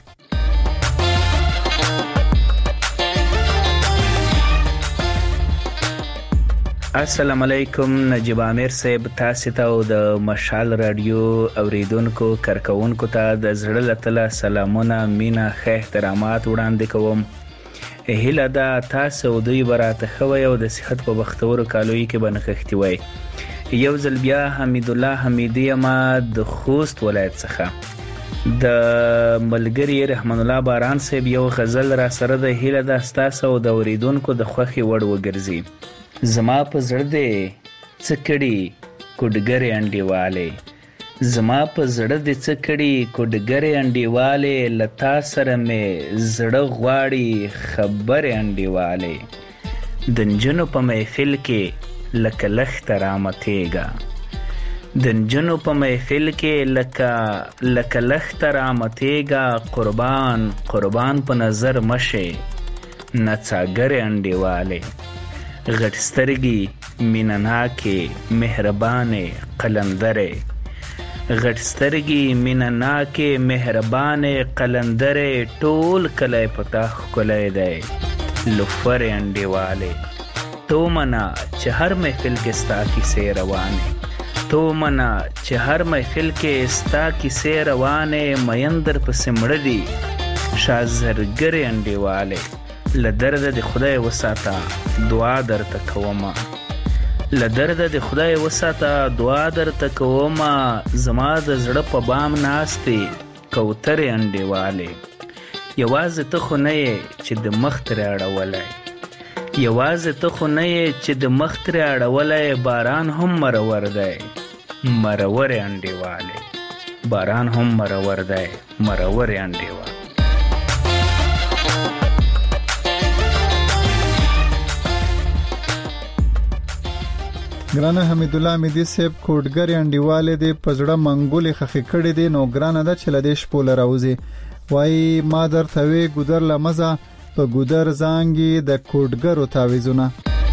السلام علیکم. نجیب عامر صاحب تاسو ته او د مشال رادیو اوریدونکو کارکونکو ته د زړه له تله سلامونه، مینه، ښه احترامات وړاندې کوم. هیله ده تاسو دوی براته خوي او د صحت په بختورو کالوي کې بنخښتي وای. یو ځل بیا حمید الله حمیدی ما د خوست ولایت څخه د ملګری رحمان الله باران صاحب یو غزل را سره د هیله ده تاسو او د اوریدونکو د خوخي وړ وګرځي. زما په زړه دې څه کړي کوډګرې انډیواله، زما په زړه دې څه کړي کوډګرې انډیواله، لتا سره مې زړه غواړي خبرې انډیواله، د نجونو په محفل کې لکه لخت رامتېږه، د نجونو په محفل کې لکه لخت رامتېږه، قربان قربان په نظر مشه نڅاګرې انډیواله، غټ سترګي مینناکې مهربانې قلندرې، غټ سترګي مینناکې مهربانې قلندرې، ټول کلی پتا ښکلی دی لوفرې انډیوالې، تو منا چې هر محفل کې ستا کیسې روانې، تو منا چې هر محفل کې ستا کیسې روانې، میندر پسې مړه دي شازرګرې انډیوالې، له درده د خدای وساته دعا درته کومه، له درده د خدای وساته دعا درته کومه، زما د زړه په بام ناستې کوترې انډیوالې، یوازې ته خو نه یې چې د مخ ترې اړولی، یوازې ته خو نه یې چې د مخ ترې اړولی، باران هم مرور دی مرورې انډیوالې، باران هم مرور دی مرورې انډیوالې. ګرانه حمید الله حمیدی صاحب کوډګر انډیواله دې پزړه منګولې خخې کړې دي، نو ګرانه ده چې لدې شپول راوځي. وای ما درته وی ګودر لمزه په ګودر زانګي د کوډګرو تعویذونه.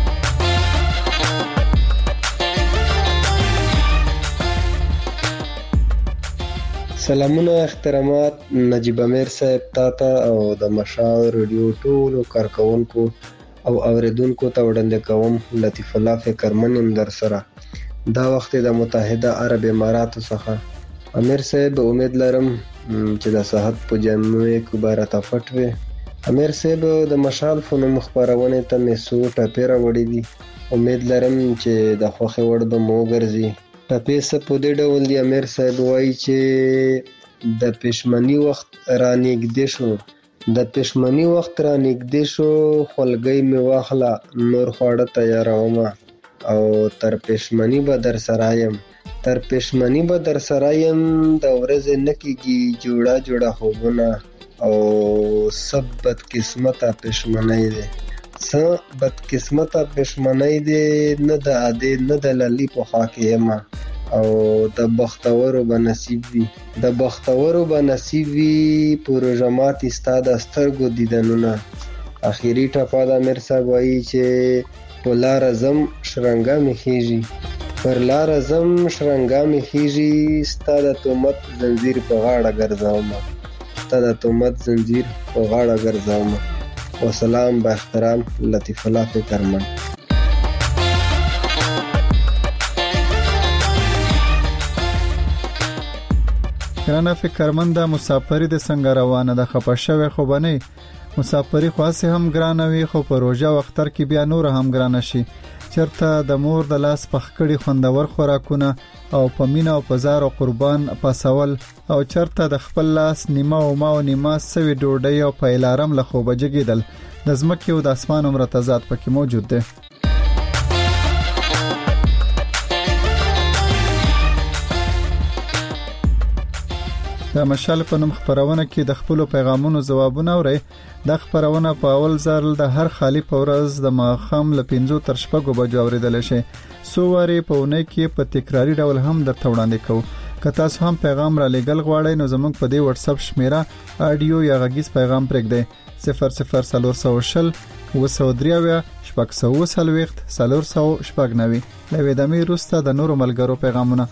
سلامونه احترامات نجیب امیر صاحب تاته او د مشال رادیو ټولو کارکونکو او اوریدونکو ته وړاندې کوم. لطیف الله فکرمن يم در سره. دا وخت د متحده عرب اماراتو څخه. امیر صاحب امید لرم چې د صحت په جامع کې بارته فټوي. امیر صاحب د مشال فنوم خبرونه ته مې سو ټاپیرا وړي دي. امید لرم چې د خوخه وړ به مو ګرځي. ټاپې څه په دې ډول دی امیر صاحب وایي چې د پښمنی وخت رانیږدې شو، د پښمنی وخت را نږدې شو، خولګۍ مې واخله نور خواړه تیارومه او تر پښمنی به در سره یم، تر پښمنی به در سره یم، د ورځې نه کېږي جوړه جوړه خوبونه او سب بدقسمته پښمنی دی، څه بدقسمته پښمنی دی، نه د عادي نه د للی په خوا کې یم او د بختورو به نصیب وي، د بختورو به نصیب وي پروژمات ستا د سترګو دیدنونه. اخیری ټپه د امیر صاحب وایي چې ولار زم شرنګا می خيږي پر لار زم شرنګا می خيږي ستاد تومت زنجیر په غاړه ګرځاوم ستاد تومت زنجیر په غاړه ګرځاوم وسلام با احترام لطیف الله فکرمن. ګرانه فکرمند مسافری د څنګه روانه ده خپه شوی خو بنئ مسافری خاصه هم ګرانه وي خو په روزه او اختر کې بیا نور هم ګرانه شي چرته د مور د لاس پخکړی خوندور خوراکونه او په مینا او پزار او قربان پاسول او چرته د خپل لاس نیمه او ما او نیمه سوي ډوډۍ او په الارم له خوبه جګیدل د زمکه او د اسمان عمر تضاد پکې موجود ده. د مشال په نوم خبرونه کې د خپل پیغامونو جوابونه اوري د خبرونه په اول ځل د هر خالی په ورځ د ماخام ل 15 تر شپږو بجو اوریدل شي سوواري په ونه کې په تکراری ډول هم درته وړاندې کوو که تاسو هم پیغام را لېګل غواړئ نو زموږ په دې واتس اپ شمیره اډیو یا غږیز پیغام پرېږدئ 0040 وسودریاویا شپږ سو سلويخت سلور سو شپږ نوي لوي د مې روسته د نورو ملګرو پیغامونه.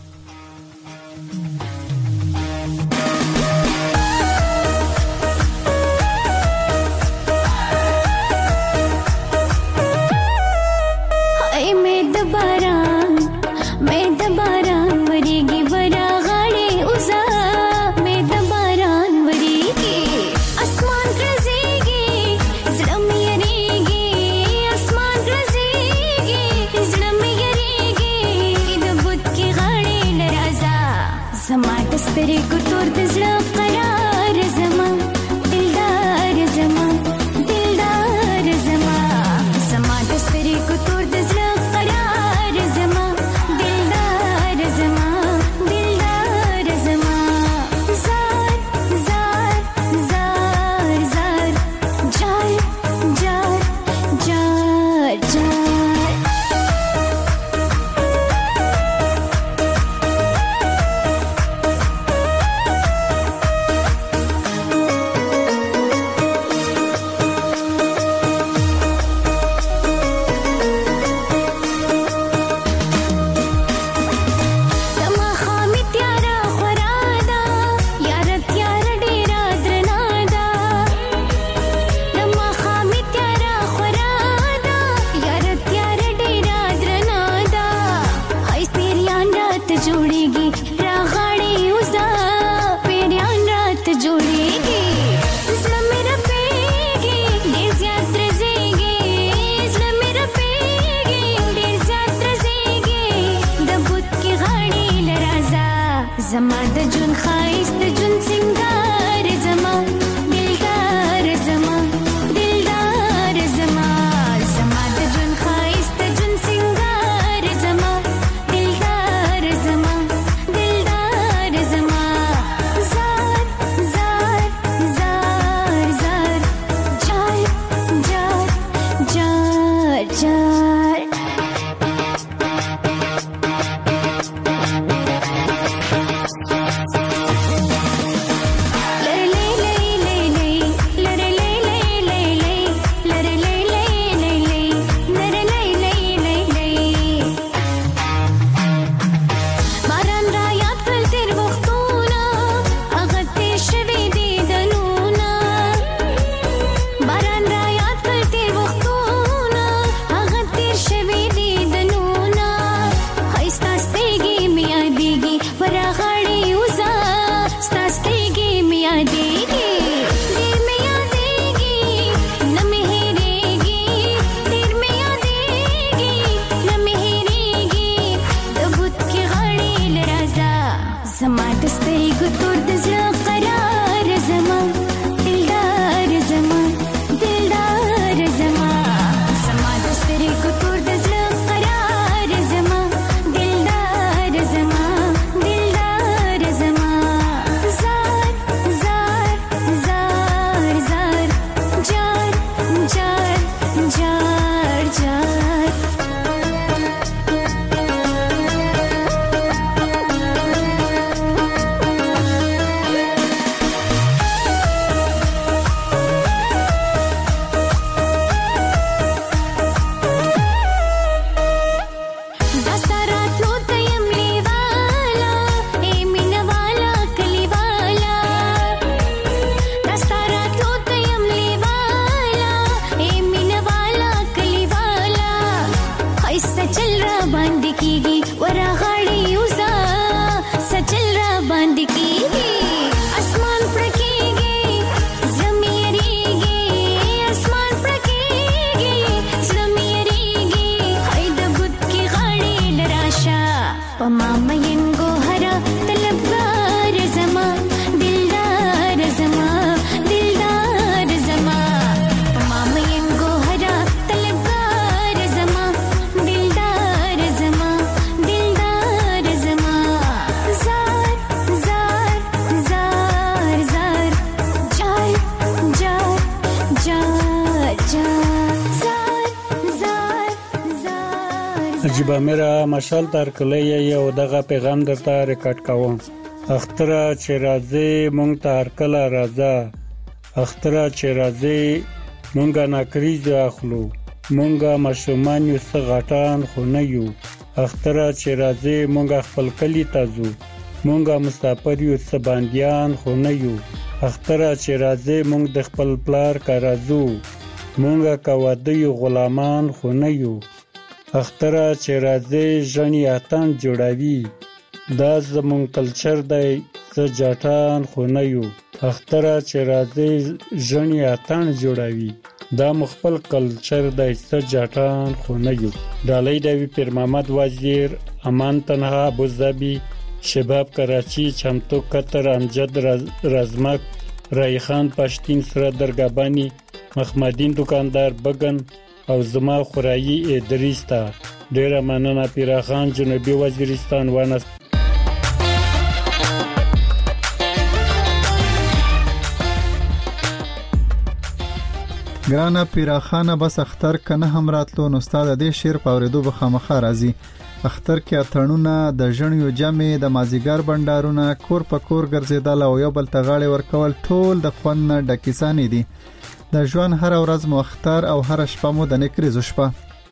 پما مین گوهرا طلبگار زما دلدار زما دلدار زما پما مین گوهرا طلبگار زما دلدار زما دلدار زما زار زار زار زار جار جار جار جار زار زار زار عجیبه میرا مشال تر کلی یو دغه پیغام درته ریکارډ کوم. اختره چې راځي مونږ ته هر کله راځه، اختره چې راځي مونږه ناکریز اخلو، مونږه ماشومان یو څه غټان خو نه یو. اختره چې راځي مونږه خپل کلی ته ځو، مونږه مسافر یو څه باندیان خو نه یو. اختره چې راځي مونږ د خپل پلار کار ځو، مونږه کوادی غلامان خو نه یو. اختره چې راځي ژوندۍ اتن جوړوي، دا زمون کلچر دی څه جاټان خو نه یو. اختره چې راځي ژوندۍ اتن جوړوي، دا مخبل کلچر دی څه جاټان خو نه یو. ډالۍ دی پیر محمد وزیر، امان تنها ابوظبي، شباب کراچی، چمتو قطر، امجد رزمک، رایخان پشتین، سره درگابانی، محمدین دکاندار بگن او زما خورایی ادریس ته ډیره مننه. پیراخان جنوبي وزیرستان ونس. ګرانه پیراخانه بس اختر کنه هم راتلو نو استاد دې شعر پاوریدو به خامخا راځي. اختر کې اتړونه د ژوندیو جمع د مازیګر بندارونه کور په کور ګرځیدل او یو بل ته غاړې ورکول ټول د خوند ډکیسانې دي. د ژوند هر ورځ مو اختر او هر شپه مو د نکریزو شپه.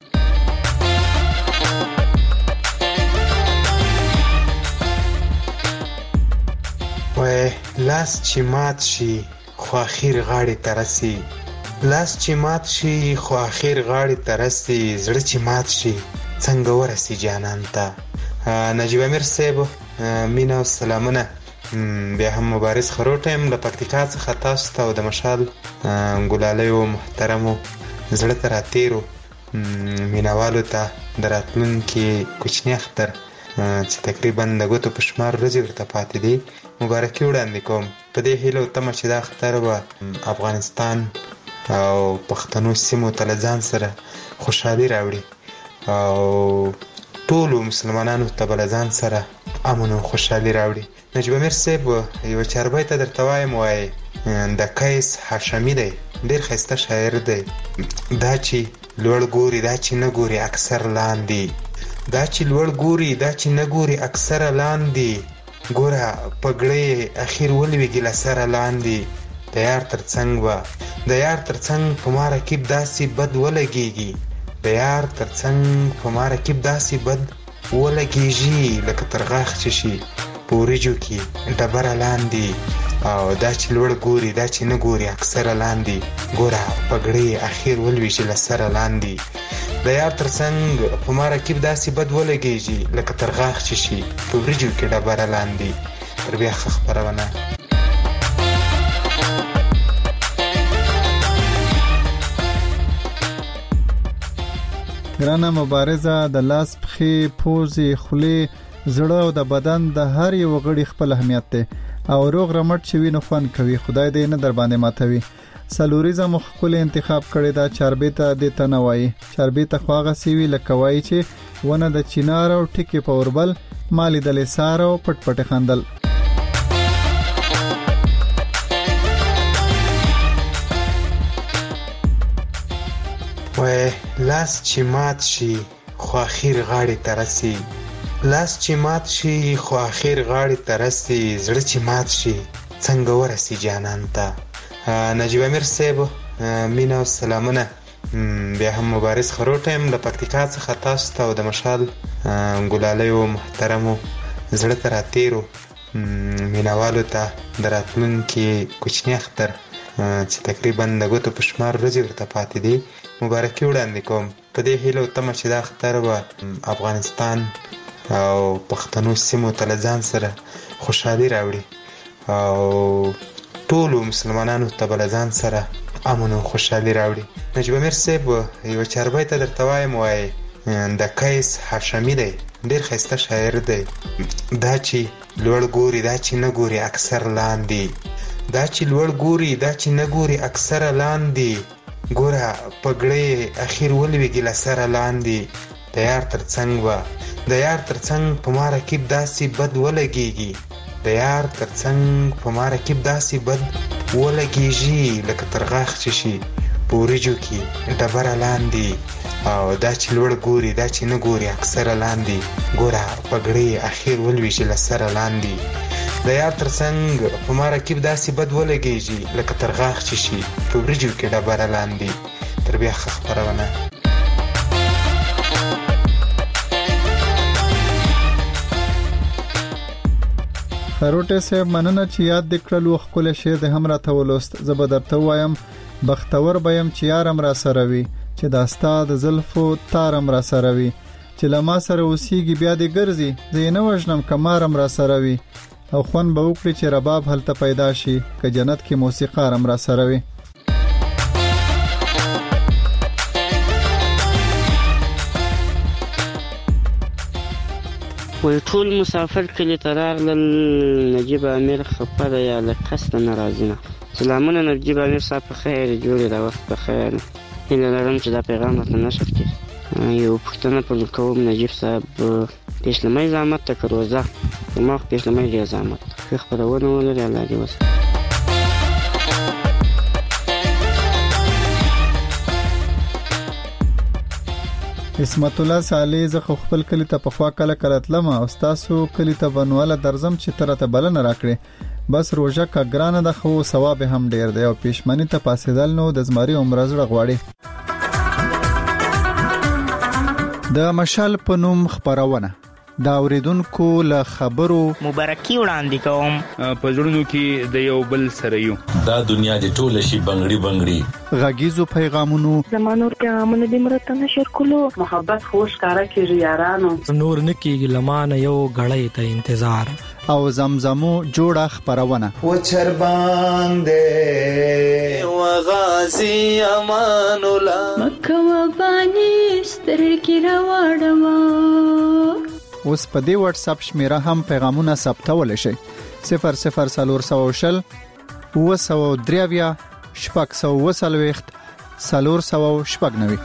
وای لاس چې مات شي خو اخر غاړې ترسي، لاس چې مات شي خو اخر غاړې ترسي، زړه چې مات شي څنګه ورسي جانان ته. نجیب امیر صاحب مینا او سلامونه. بیا هم مبارز خروټم د پکتیکا څخه تاسو ته او د مشال ګلالیو محترمو زړه ته راتیرو مینوالو ته د راتلونکي کوچني اختر چې تقریبا د ګوتو په شمار ورځې ورته پاتې دي مبارکي وړاندې کوم. په دې هیله او تمه چې دا اختر به افغانستان او پښتنو سیمو ته له ځان سره خوشحالي راوړي او ټولو مسلمانانو ته به له ځان سره امن او خوشحالي راوړي. نجیب امیر صاحب یو چاربای ته درته وایم، وایي د قیس هاشمي دی، ډېر ښایسته شاعر دی. دا چې لوړ ګوري دا چې نه ګوري اکثر لاندې، دا چې لوړ ګوري دا چې نه ګوري اکثر لاندې، ګوره پګړۍ اخیر ولویږي له سره لاندې. د یار تر څنګ به د یار تر څنګ په ما رقیب داسې بد ولګېږي، د یار تر څنګ په ما رقیب داسې بد ولګېږي لکه تر غاښ چې شي په وریجو کې ډبره لاندې. او دا چې لوړ ګوري دا چې نه ګوري اکثره لاندې، ګوره پګړۍ اخیر ولویږي له سره لاندې. د یار تر څنګ په ما رقیب داسې بد ولګېږي لکه تر غاښ چې شي په وریجو کې ډبره لاندې. تر بیا ښه خپرونه. ګرانه مبارزه د لاس پخې پوزې خولې زړه او د بدن د هر یو غړي خپل اهمیت دی او روغ رمټ چې وینو فن کوي. خدای دې نه در باندې ماتوي. سلوریزه مخکول انتخاب کړی دا چاربیته د تنوي چاربیته خواغه سیوی لکوي چې ونه د چینار او ټکی په اوربل مالی د لسار او پټ پټ خندل. وای لاس چې مات شي خو اخر غاړې ترسي، لاس چې مات شي خو اخر غاړې ترسي، زړه چې مات شي څنګه ورسي جانان ته. نجیب امیر صاحب مینا او سلامونه. بیا هم مبارز خروټم د پکتیکا څخه تاسو ته او د مشال ګلالیو محترمو زړه ته راتیرو مینوالو ته د راتلونکي کوچني اختر چې تقریبا د ګوتو په شمار ورځې ورته پاتې دي مبارکي وړاندې کوم. په دې هیله او تمه چې دا اختر به افغانستان او پښتنو سیمو ته له ځان سره خوشحالي راوړي او ټولو مسلمانانو ته به له ځان سره امن او خوشحالي راوړي. نجیب امیر صاحب یو چاربای ته درته وایم، وایي د قیس هاشمی دی، ډیر ښایسته شاعر دی. دا چې لوړ ګوري دا چې نه ګوري اکثر لاندې، دا چې لوړ ګوري دا چې نه ګوري اکثر لاندې، ګوره پګړې اخیر ولویږي له سره لاندې. د یار تر څنګ به د یار تر څنګ په ما رقیب داسې بد ولګېږي، د یار تر څنګ په ما رقیب داسې بد ولګېږي لکه تر غاښ چې شي په وریجو کې ډبره لاندې. او دا چې لوړ ګوري دا چې نه ګوري اکثره لاندې، ګوره پګړې اخیر ولویږي له سره لاندې. د یار تر څنګ په ما رقیب داسې بد ولګېږي لکه تر غاښ چې شي په وریجو کې ډبره لاندې. تر بیا ښه خپرونه. خروټه صاحب مننه چې یاد د کړلو خپل شعر د هم راته ولوست. زه به درته وایم بختور بیم چې یارم را سره وي، چې دا ستا د زلفو تارم را سره وي، چې لما سره اوسېږي بیا دې ګرځي، زه یې نه وژنم که مارم را سره وي، او خوند به وکړي چې رباب هلته پیدا شي که جنت کې موسیقارم را سره وي. وی ټول مسافر کلی ته راغلل، نجیب امیر خفه ده یا له قصده نه راځي نه. سلامونه نجیب امیر صاحب، په خیر جوړې د وخت په خیر. هیله لرم چې دا پیغام راته نشر کړي. یو پوښتنه پر کوم نجیب صاحب، پیشلمۍ زحمت ته که روزه؟ په ما خو پیشلمۍ ډېر زحمت ده. ښه خپرونه ولري، الله دې وسه. اسمت الله صالح، زه خپل کلی ته په خوا کله کله تلم او تاسو کلی ته بنواله درځم چې تر ته بلنه راکړي. بس روزه کا ګرانه ده، خو ثواب هم ډیر دی او پېشمنی ته پاسېدل نو د زمري عمر زړه غواړي. د مشال په نوم خبرونه دا اوریدونکو له خبرو مبارکي وړاندې کوم. په ژوندو کې د یو بل سره یو، دا دنیا د ټول شي بنگړي بنگړي. غږیزو پیغامونو زمانور پیغامونه د مرته نشر کولو، محبت خوش کارا کیږي یارانو، نور نکیږي لمانه یو غړې ته انتظار، او زمزمو جوړه خبرونه و چربان دې و غازی امان الله مکه و بانی سترګې راوړم. اوس په دې واتس اپ شمیره هم پیغامونه ثبتول شي 00400 903 شپږ 490.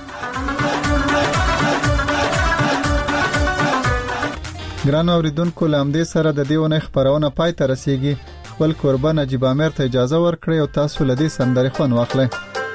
ګران اوریدونکو، لامدې سره د دیونه خبرونه پای ته رسیدي. خپل قربان نجیب امیر ته اجازه ورکړئ او تاسو لدی سندري خوان واخلئ.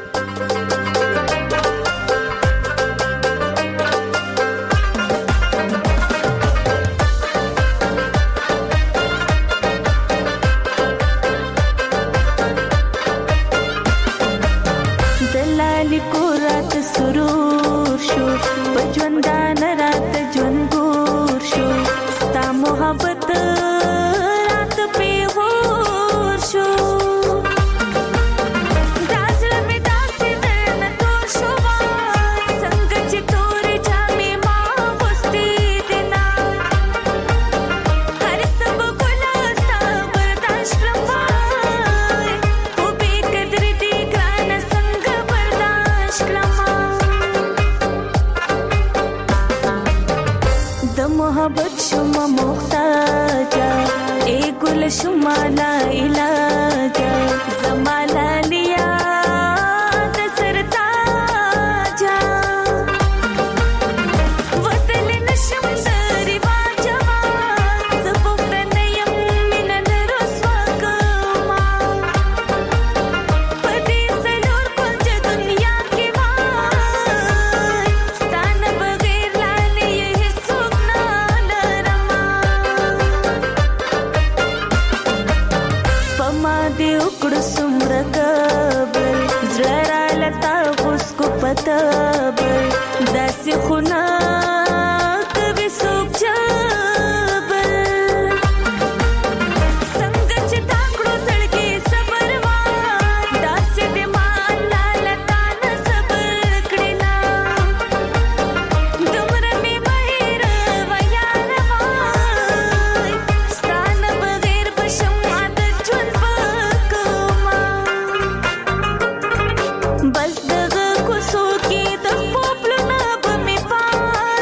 دلالی کو رات سرور شو بجوندان رات جنگور شو ستا محبت رات پی غور شو دازل می داسی درن تور شو وای سنگ چی توری جامی ما غستی دینا هر سب گلاستا برداشت رمای او بی قدر دی گران سنگ برداشت رما د محبت شما محتاجا ای گل شما لا علاجا زمالا لیا د سرتاجا وطل نشم دری واجما زبوفت نیم من نرسوا کما پدی سلور کنج دنیا کی وای ستان بغیر لالی یہ سوکنا لرما پما دی اکڑ سمر کبل زرا لتا غسکو پتبل داسی خونا کبی سوک جبل سنگ چی تاکڑو سڑکی صبر وای داسی دی مان لالتا نصبر کڑنا دمرمی مہیر ویان وای ستان بغیر بشم عادت جن بکما بس دغه کوڅو کې د پوپلو نه به مې پای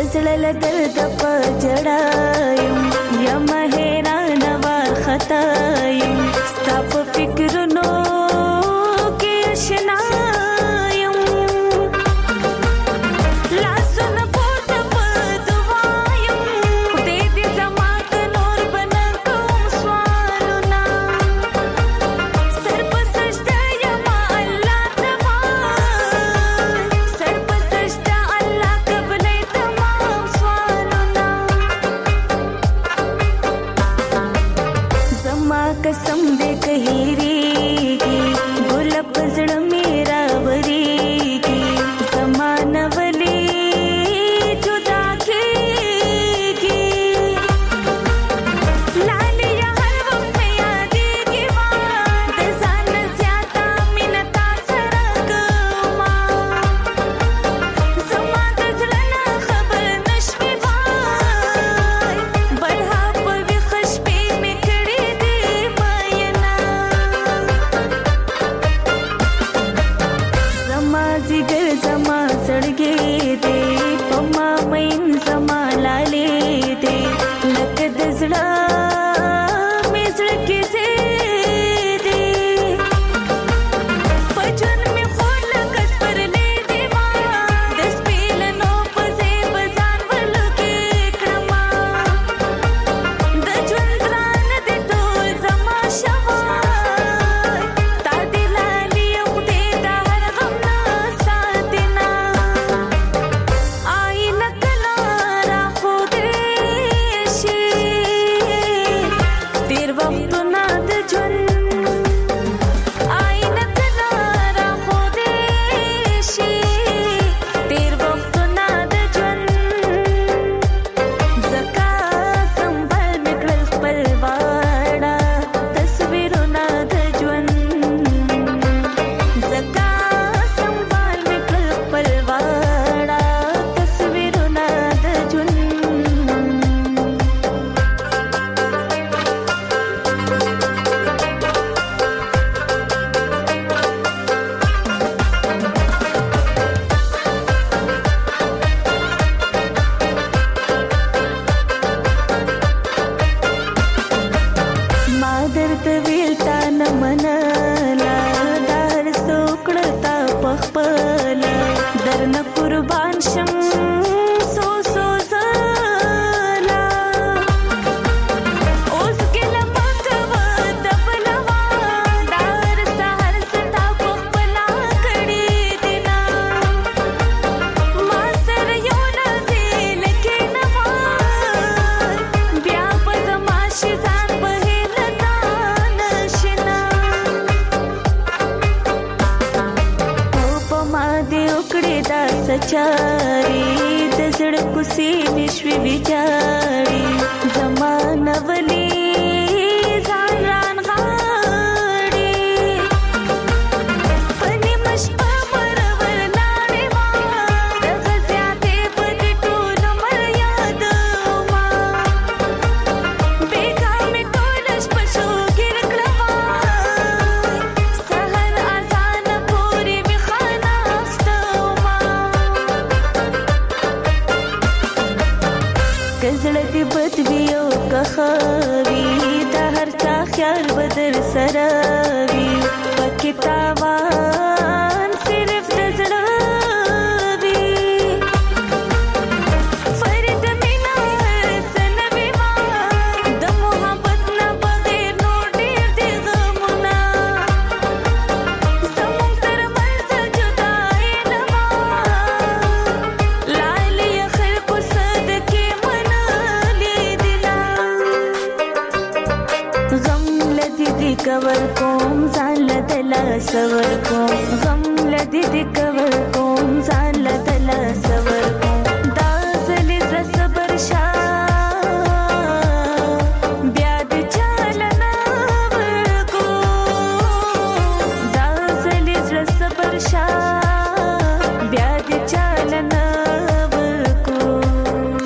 دزړه له درد په جړایم یم حیران وارخطا یم ستا په فکرونو کې اشنا یم لاسونه پورته په دعا یم خدای دې زما د نور به نه کوم سوالونه سر په سجده یم الله ته سر په سجده الله قبلې تمام سوالونه زما قسم دې کهيريږي ګل په زړه مې راوريږي زمانه ولي جدا کېږي لاليه هر وخت مې یادېږي ما د ځان نه زیاته مینه تا سره کومه زما د زړه نه خبر نه شوې وای بلها په ویښه شپې مې کړې دي میینه زما ځیګر زما زړګی دی په ما مین زما لالې دی لکه د زړه مې زړه کې دی په ژوند مې خور لکه سپرلی دی ما د سپېلنو په ځای به ځان ولګې کړمه د ژوند ګرانه دې ټول زما شوی تا دې لالي خدای د هر غم نه ساتي نه آینه کله راښودی شي تېر وختونه د ژوند آینه کله راښودی شي تېر وختونه د ژوند ځکه سنبال مې کړل خپل واړه تصویرونه د ژوند ځکه سنبال مې کړل خپل واړه تصویرونه د ژوند ما درته ویل تا نه منله دا هر څه وکړه تا پخپله درنه قربان شم څو ځله اوس ګیله مه کوه دبلوه دا هر سهار څه تا پخپله کړي دي نه ما سره یو نازېله کښېنوه بیا به زما شي ځان په هیله تا نشنه او په ما دې وکړې دا سچاري د زړه کوڅې مې شوې ویجاړې زمانه ولي ځان رانغاړي په نیمه شپه مرور لاړې ما دغه زیاتې په دې ټول عمر یادومه بېګا مې ټوله شپه شوګیر کړمه سحر اذانه پورې مې ښه ناسته ومه که زړه دې بد وي او که ښه وي د هر چا خیال به در سره وي پکې تاوان صرف د زړه وي فرید مینه هر څه نه وي ما د محبت نه بغیر نور ډېر دي غمونه زموږ ترمنځ جدایي نه وه لالي خلکو صدقې منلې دي نه غم له دې دې کور کوم ځان له د لاسه ورکوم غم له دې دې کور کوم ځان له د لاسه ورکوم دا ځلې زړه صبر شه بیا دې چاله نه ورکوم دا ځلې زړه صبر شه بیا دې چاله نه ورکوم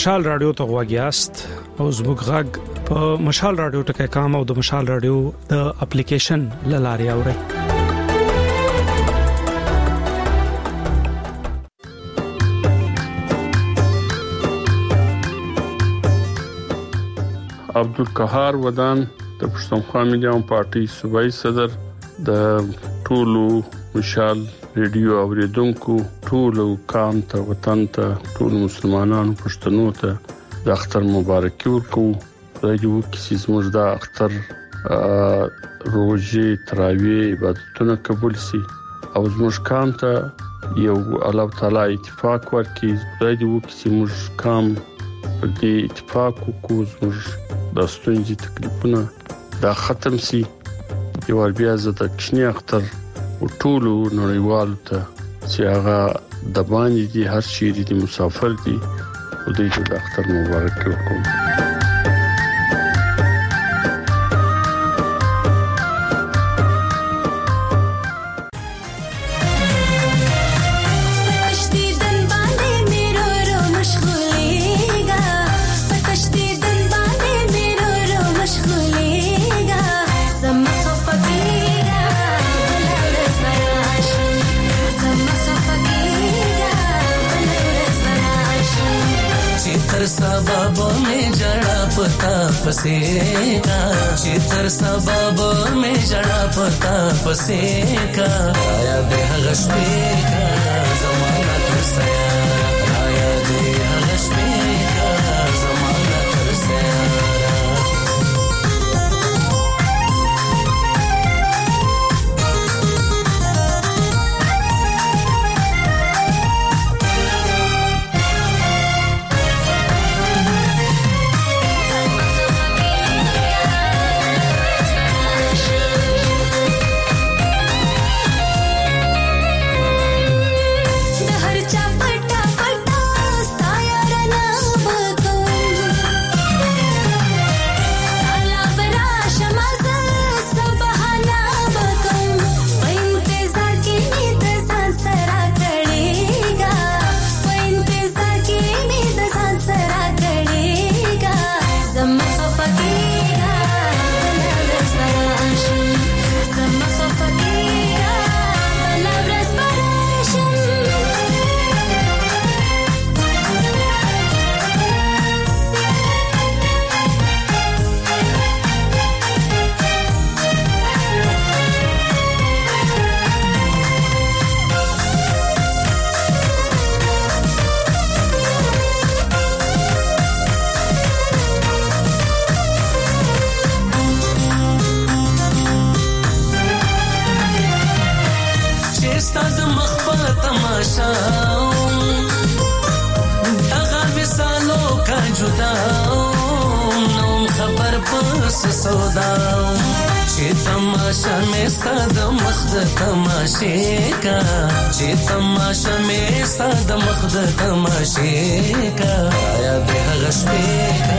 مشال رادیو ته غواګیاست او زموږ غږ په مشال رادیو ټکي کام او د مشال رادیو د اپلیکیشن لاري اوري. عبدالقهار ودان د پښتونخوا میډیام پارټي صوبایي صدر د ټولو مشال ریډیو اوریدونکو ټولو قام ته وطن ته ټولو مسلمانانو پښتنو ته د اختر مبارکي ورکو. راځو چې زموږ د اختر روزي تراویح عبادتونه قبول شي او زموږ قام ته یو الله تعالی اتفاق ورکړي. راځو چې موږ قام په دې اتفاق وکړو زموږ د ستونزې تکلیفونه دا ختم شي. یو بیا زه د کښنی اختر او ټولو نړیوالو ته چې هغه د باندې دي هر چیرې دي مسافر دي او دوی ته د اختر مبارک وکړم. सबब में जड़ा पता पसेगा चितर सबब में जड़ा पता पसेगा आया देह गश्मे का ज़माना तरसया आया देह गश्मे का ज़माना तरसया. तमाशा में साद मखद तमाशे का आया देह गश्मे का